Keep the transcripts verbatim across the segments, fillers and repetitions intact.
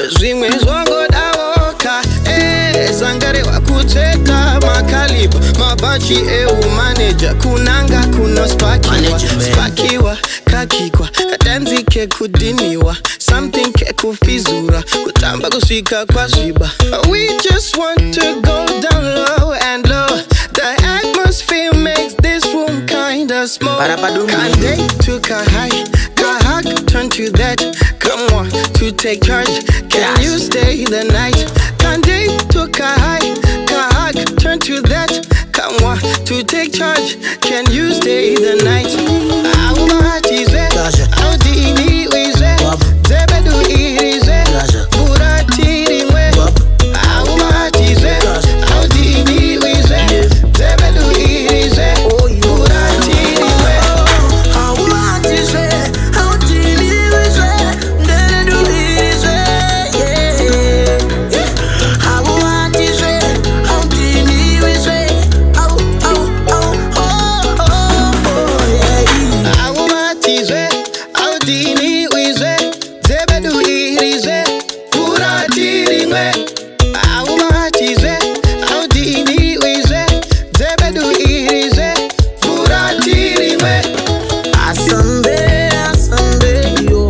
Zvimwe zvongodawoka eh sangare wakuteka makalipa mabachi eu manager kunanga kuno spakiwa spakiwa kakikwa katanzike kudiniwa something kekufizura kutamba kusvika kwasviba. We just want to go down low and low. The atmosphere makes this room kinda small. Can't date to kahai, kahak turn to that. Come on to take charge. Can you stay the night? Can't date to kahai, kahak turn to that. Come on to take charge. Can you stay the night? Aumatize, audini wize, zebedu irize, buratiri mwe. Aumatize, audini wize, zebedu irize, buratiri mwe. Aumatize, audini wize, zebedu irize, yeah. Aumatize, audini wize, au au au oh oh yeah. Aumatize, audini wize, zebedu irize, buratiri mwe. Aumatize, audini wize, zebedu irize, buratiri mwe. Asambe, Asambe, yo.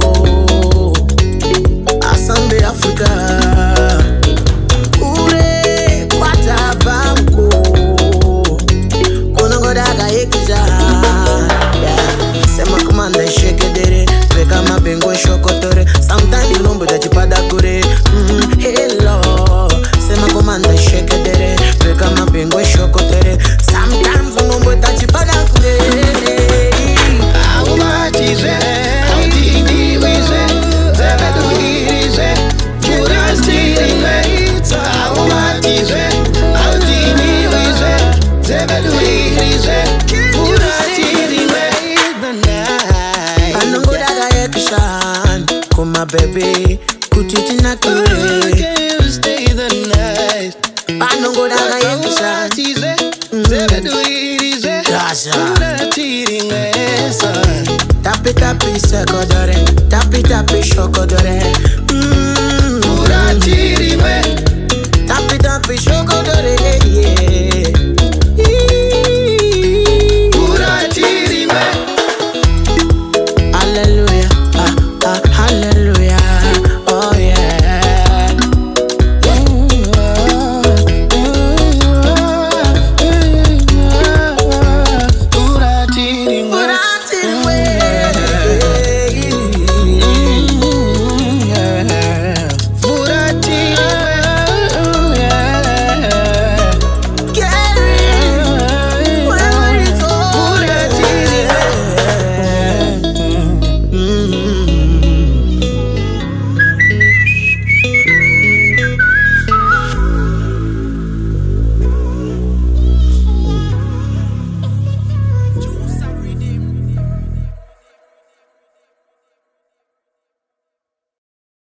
Asambe Africa. Ure kwata banko. Kono godaga ekuza. Yeah. Sema kumanda shake dere. Weka mabengo shokotore. Sometimes you know but you pada kure. Mm, hello. Sema kumanda shake dere. Weka mabengo shokotore. Sometimes you know but you pada kure. Aumatize, audini wize, zebedu irize, buratiri mwe. Aumatize, audini wize, zebedu irize, buratiri mwe. Anongo daga yekushan. Kuma baby, kutitina kure. Can you stay the night? Anongo daga yekushan. Aumatize, zebedu irize, Gaza. buratiri mwe. Tapi tapi sekodore, tapi tapi shokodore. Mm. Buratiri mwe. Tapi tapi shokodore, yeah.